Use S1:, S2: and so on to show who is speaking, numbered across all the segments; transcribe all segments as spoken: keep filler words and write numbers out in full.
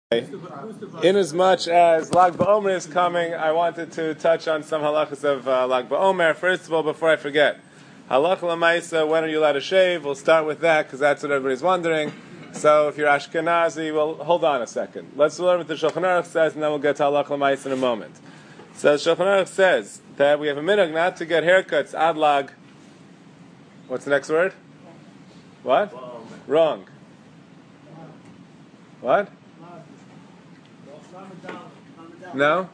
S1: In as much as Lag BaOmer is coming, I wanted to touch on some halachas of uh, Lag BaOmer. First of all, before I forget, halacha l'maisa, when are you allowed to shave? We'll start with that because that's what everybody's wondering. So if you're Ashkenazi, well, hold on a second. Let's learn what the Shulchan Aruch says, and then we'll get to halacha l'maisa in a moment. So the Shulchan Aruch says that we have a minhag not to get haircuts ad lag. What's the next word? What? Wrong. What? No?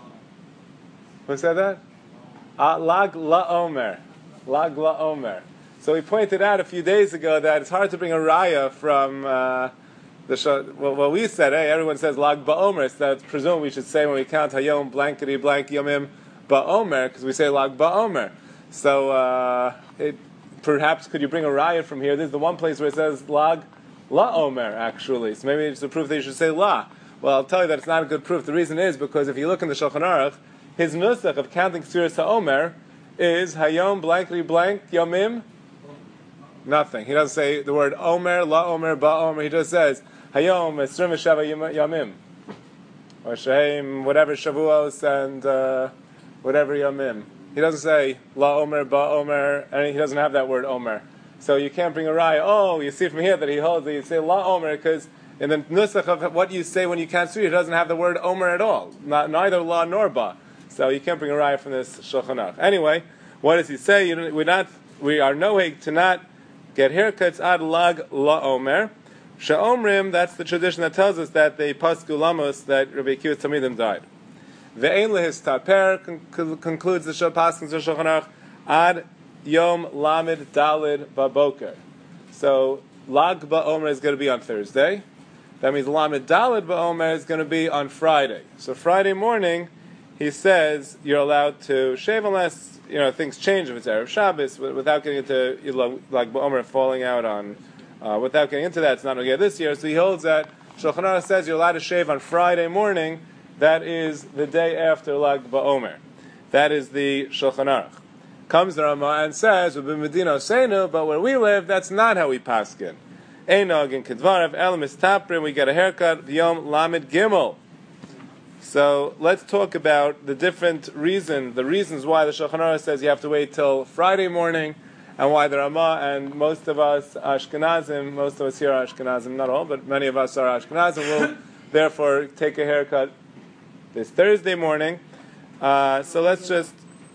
S1: Who said that? Uh, lag la omer. Lag la omer. So we pointed out a few days ago that it's hard to bring a raya from uh, the show. Well, well, we said, hey, everyone says lag ba'omer, so that's presumed we should say when we count hayom blankety blank yomim ba'omer, because we say lag ba'omer. So uh, it, perhaps could you bring a raya from here? This is the one place where it says lag la omer, actually. So maybe it's a proof that you should say la. Well, I'll tell you that it's not a good proof. The reason is because if you look in the Shulchan Aruch, his nusach of counting Sfiras HaOmer is Hayom blankly blank Yomim nothing. He doesn't say the word Omer, La Omer, Ba Omer. He just says Hayom Esrim Shava Yomim or Shehem whatever Shavuos and uh, whatever Yomim. He doesn't say La Omer, Ba Omer, and he doesn't have that word Omer. So you can't bring a raya. Oh, you see from here that he holds that you say La Omer because in the nusach of what you say when you can't see, it doesn't have the word Omer at all. Not, neither La nor Ba. So you can't bring a raya from this Shulchan Aruch. Anyway, what does he say? You know, we're not, we are noheg to not get haircuts ad lag La Omer. She'omrim, that's the tradition that tells us that they pasku lamos, that Rabbi Akiva Talmidim died. Ve'ein lehis taper concludes the Paskins of Shulchan Aruch ad yom lamid dalid baboker. So lag ba'omer is going to be on Thursday. That means Lamed Daled Ba'omer is going to be on Friday. So Friday morning, he says you're allowed to shave unless you know things change if it's Erev Shabbos. Without getting into you know, like Ba'omer falling out on, uh, without getting into that, it's not okay this year. So he holds that Shulchan Aruch says you're allowed to shave on Friday morning. That is the day after Lag Ba'omer. That is the Shulchan Aruch. Comes the Rama and says, "Medina Seinu," but where we live, that's not how we paskin. Einog in Kedvarav El Mistaprim, we get a haircut Yom Lamed Gimel. So let's talk about the different reason, the reasons why the Shulchan Aruch says you have to wait till Friday morning, and why the Rama and most of us Ashkenazim, most of us here are Ashkenazim, not all, but many of us are Ashkenazim, will therefore take a haircut this Thursday morning. Uh, so let's just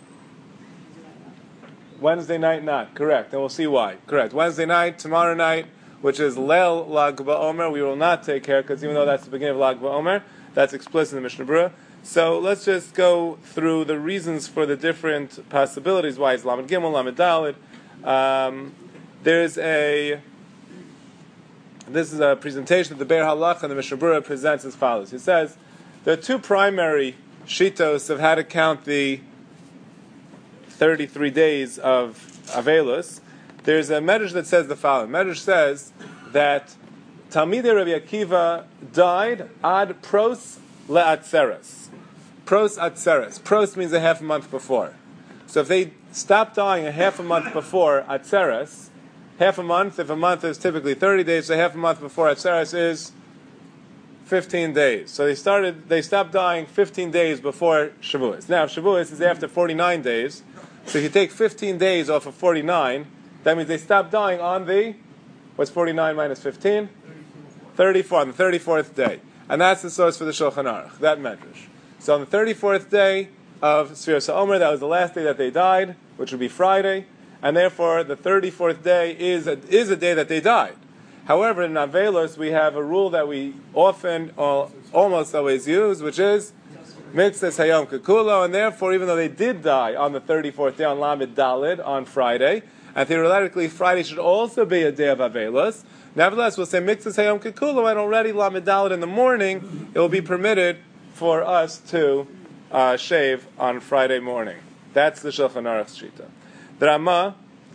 S1: Wednesday night, not correct, and we'll see why. Correct. Wednesday night, tomorrow night, which is Leil Lag BaOmer, we will not take haircuts, even though that's the beginning of Lag BaOmer. That's explicit in the Mishnah Berurah. So let's just go through the reasons for the different possibilities. Why is Lamed Gimel, Lamed Daled? Um, there's a, this is a presentation that the Be'er Halacha and the Mishnah Berurah presents as follows. He says, there are two primary shitos of how to count the thirty-three days of Avelus. There's a medrash that says the following. Medrash says that Talmidei Rabbi Akiva died ad pros le'atzeres. Pros atzeres. Pros means a half a month before. So if they stopped dying a half a month before atzeres, half a month, if a month is typically thirty days, so half a month before atzeres is fifteen days. So they started, they stopped dying fifteen days before Shavuos. Now Shavuos is after forty-nine days. So if you take fifteen days off of forty-nine, that means they stopped dying on the, what's forty-nine minus fifteen? thirty-four, on the thirty-fourth day. And that's the source for the Shulchan Aruch, that medrash. So on the thirty-fourth day of Sfiras HaOmer, that was the last day that they died, which would be Friday, and therefore the thirty-fourth day is a, is a day that they died. However, in Avelos, we have a rule that we often, or almost always use, which is Mitzvahs Hayom Kekulo, and therefore, even though they did die on the thirty-fourth day on Lamed Daled, on Friday, and theoretically Friday should also be a day of Avelos, nevertheless, we'll say Mitzvahs Hayom Kekulo, and already Lamed Daled in the morning, it will be permitted for us to uh, shave on Friday morning. That's the Shulchan Aruch's shita. The Rama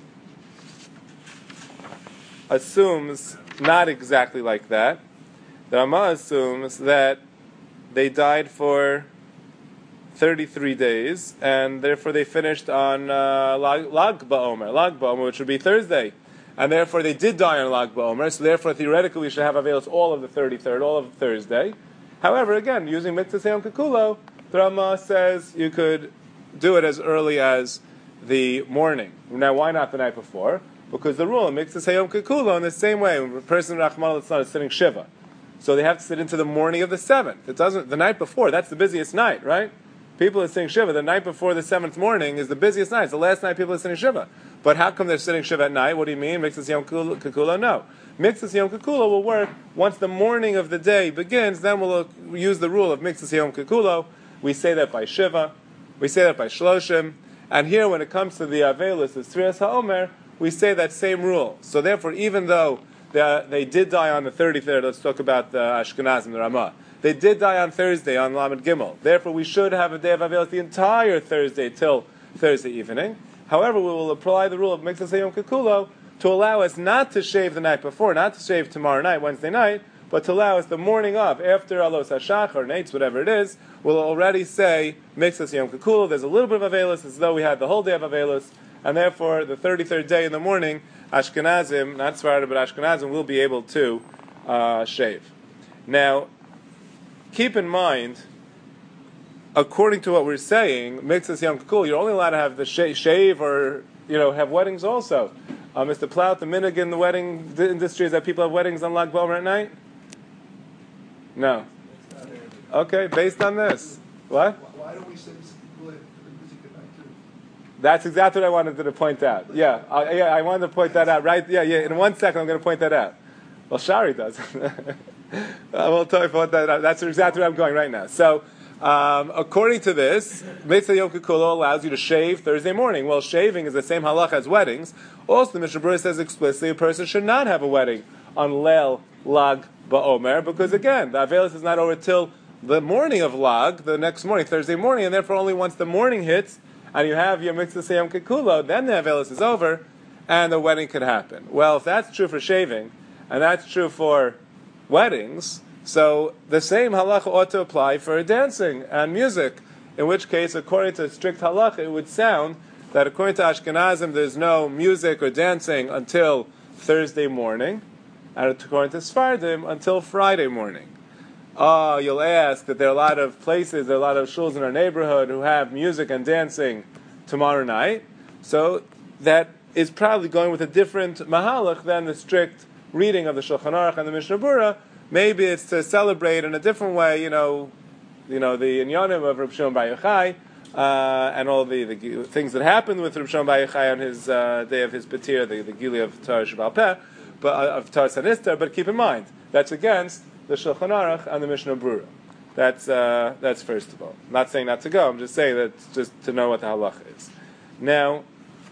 S1: assumes not exactly like that. The Rama assumes that they died for thirty-three days, and therefore they finished on uh, Lag, Lag BaOmer, Lag BaOmer, which would be Thursday. And therefore they did die on Lag BaOmer, so therefore theoretically we should have avails all of the thirty-third, all of Thursday. However, again, using Mitzvah Yom Kikulo, the Rama says you could do it as early as the morning. Now, why not the night before? Because the rule in Mitzvah Yom Kikulo, in the same way, when a person Rachmana litzlan is sitting Shiva, so they have to sit into the morning of the seventh. It doesn't. The night before, that's the busiest night, right? People are sitting Shiva. The night before the seventh morning is the busiest night. It's the last night people are sitting Shiva. But how come they're sitting Shiva at night? What do you mean? Mitzvah Yom Kikulo? No. Mitzvah Yom Kikulo will work once the morning of the day begins. Then we'll use the rule of Mitzvah Yom Kikulo. We say that by Shiva. We say that by Shloshim. And here, when it comes to the Avelis, the Srias HaOmer, we say that same rule. So therefore, even though they, they did die on the thirty-third, let's talk about the Ashkenazim, the Ramah. They did die on Thursday, on Lamed Gimel. Therefore, we should have a day of Avelis the entire Thursday till Thursday evening. However, we will apply the rule of Mitzvah Yom Kikulo to allow us not to shave the night before, not to shave tomorrow night, Wednesday night, but to allow us the morning of, after Alos HaShach or Nates, whatever it is, we'll already say Mitzvah Yom Kikulo. There's a little bit of Avelis, as though we had the whole day of Avelis, and therefore the thirty-third day in the morning, Ashkenazim, not Sephardim, but Ashkenazim, will be able to uh, shave. Now, keep in mind, according to what we're saying, Mitzvah Yom Kikulo, you're only allowed to have the sh- shave or, you know, have weddings also. Uh, Mister Plout, the minhag in the wedding industry is that people have weddings on Lag BaOmer at night? No. Okay, based on this. What?
S2: Why don't we say music at night too?
S1: That's exactly what I wanted to point out. Yeah, I, yeah, I wanted to point that out. Right? Yeah, yeah. In one second, I'm going to point that out. Well, Shari does. I will tell you what that. That's exactly where I'm going right now. So, um, according to this, Mitzvah Yom Kikulo allows you to shave Thursday morning. Well, shaving is the same halacha as weddings. Also, the Mishnah Berurah says explicitly a person should not have a wedding on Leil Lag BaOmer, because again, the Avelis is not over till the morning of Lag, the next morning, Thursday morning, and therefore only once the morning hits and you have your Mitzvah Yom Kikulo, then the Avelis is over and the wedding could happen. Well, if that's true for shaving and that's true for weddings, so the same halacha ought to apply for dancing and music, in which case, according to strict halacha, it would sound that according to Ashkenazim, there's no music or dancing until Thursday morning, and according to Sephardim, until Friday morning. Oh, you'll ask that there are a lot of places, there are a lot of shuls in our neighborhood who have music and dancing tomorrow night, so that is probably going with a different mahalach than the strict reading of the Shulchan Aruch and the Mishnah Berurah. Maybe it's to celebrate in a different way, you know, you know the inyanim of Reb Shimon Bar Yochai, uh, and all the, the things that happened with Reb Shimon Bar Yochai on his uh, day of his Patir, the, the Gili of Torah Sheba'al Peh, but uh, of Torah Sanistar. But keep in mind that's against the Shulchan Aruch and the Mishnah Berurah. That's uh, that's first of all. I'm not saying not to go. I'm just saying that just to know what the halacha is. Now,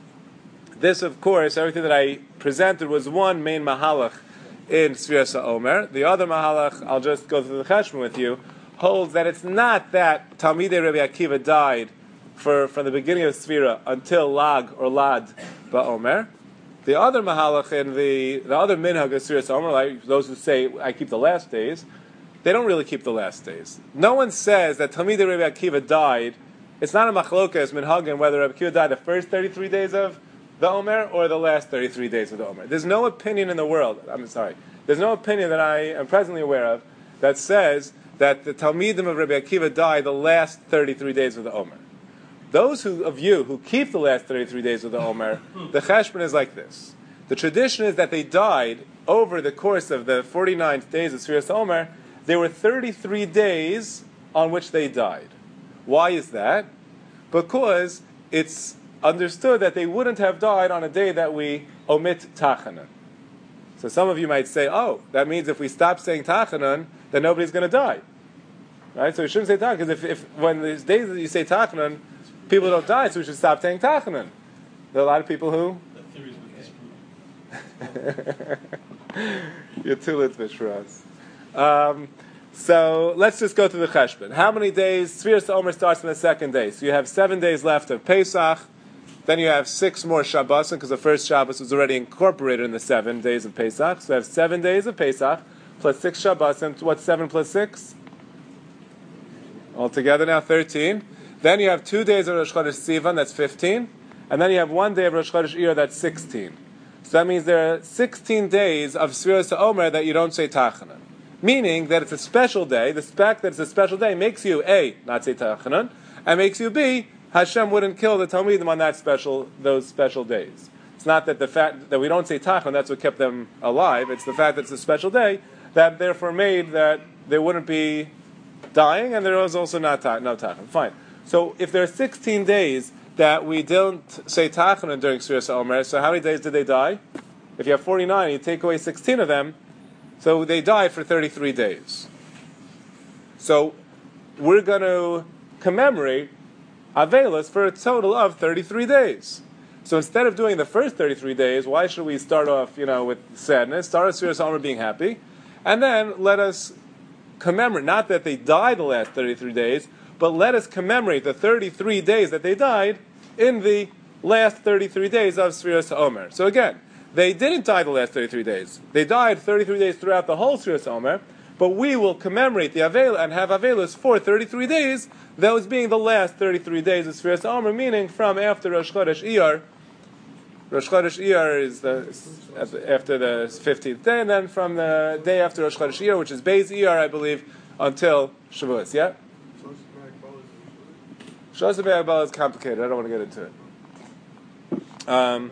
S1: this, of course, everything that I presented was one main mahalach in Sfiras HaOmer. The other mahalach, I'll just go through the cheshbon with you, holds that it's not that Talmidei Rabbi Akiva died for from the beginning of Sfira until Lag or Lad BaOmer. The other mahalach in the the other minhag of Sfiras HaOmer, like those who say I keep the last days, they don't really keep the last days. No one says that Talmidei Rabbi Akiva died. It's not a machlokas minhagin whether Rabbi Akiva died the first thirty-three days of the Omer or the last thirty-three days of the Omer. There's no opinion in the world, I'm sorry, there's no opinion that I am presently aware of that says that the Talmidim of Rabbi Akiva died the last thirty-three days of the Omer. Those who, of you who keep the last thirty-three days of the Omer, the cheshbon is like this. The tradition is that they died over the course of the forty-nine days of Sfiras HaOmer. There were thirty-three days on which they died. Why is that? Because it's understood that they wouldn't have died on a day that we omit Tachanan. So some of you might say, oh, that means if we stop saying Tachanan, then nobody's going to die. Right? So we shouldn't say Tachanan, because if, if when there's days that you say Tachanan, people don't die, so we should stop saying Tachanan. There are a lot of people who...
S2: The theories would disprove.
S1: You're too litvish for us. Um, so let's just go through the cheshbon. How many days? Sfiras HaOmer starts on the second day. So you have seven days left of Pesach. Then you have six more Shabbosim, because the first Shabbos was already incorporated in the seven days of Pesach. So you have seven days of Pesach, plus six Shabbosim. What's seven plus six? Altogether now thirteen. Then you have two days of Rosh Chodesh Sivan, that's fifteen. And then you have one day of Rosh Chodesh Iyar, that's sixteen. So that means there are sixteen days of Sfiras HaOmer that you don't say Tachanan. meaning that it's a special day. The fact that it's a special day makes you A, not say Tachanun, and makes you B, Hashem wouldn't kill the Talmidim on that special, those special days. It's not that the fact that we don't say Tachanun, that's what kept them alive. It's the fact that it's a special day that therefore made that they wouldn't be dying, and there was also not ta- no Tachanun. Fine. So if there are sixteen days that we don't say Tachanun during Sfiras Omer, so how many days did they die? If you have forty-nine, you take away sixteen of them, so they died for thirty-three days. So we're going to commemorate Avelis for a total of thirty-three days. So instead of doing the first thirty-three days, why should we start off, you know, with sadness, start with Sfiras Omer being happy, and then let us commemorate, not that they died the last thirty-three days, but let us commemorate the thirty-three days that they died in the last thirty-three days of Sfiras Omer. So again, they didn't die the last thirty-three days. They died thirty-three days throughout the whole Sfiras Omer, but we will commemorate the Avel and have Avelus for thirty-three days, those being the last thirty-three days of Sfiras Omer, meaning from after Rosh Chodesh Iyar. Rosh Chodesh Iyar is the, after the fifteenth day, and then from the day after Rosh Chodesh Iyar, which is Beis Iyar, I believe, until Shavuos, yeah? Shlosheh B'Agbalah is complicated, I don't want to get into it. Um,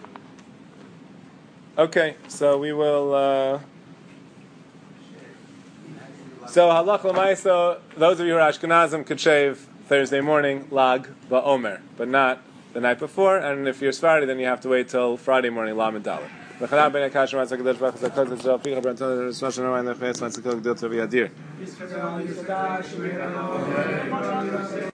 S1: okay, so we will... Uh, so, halach l'maisa, those of you who are Ashkenazim could shave Thursday morning, lag ba'omer, but not the night before, and if you're Sephardi, then you have to wait till Friday morning, lam and dalet.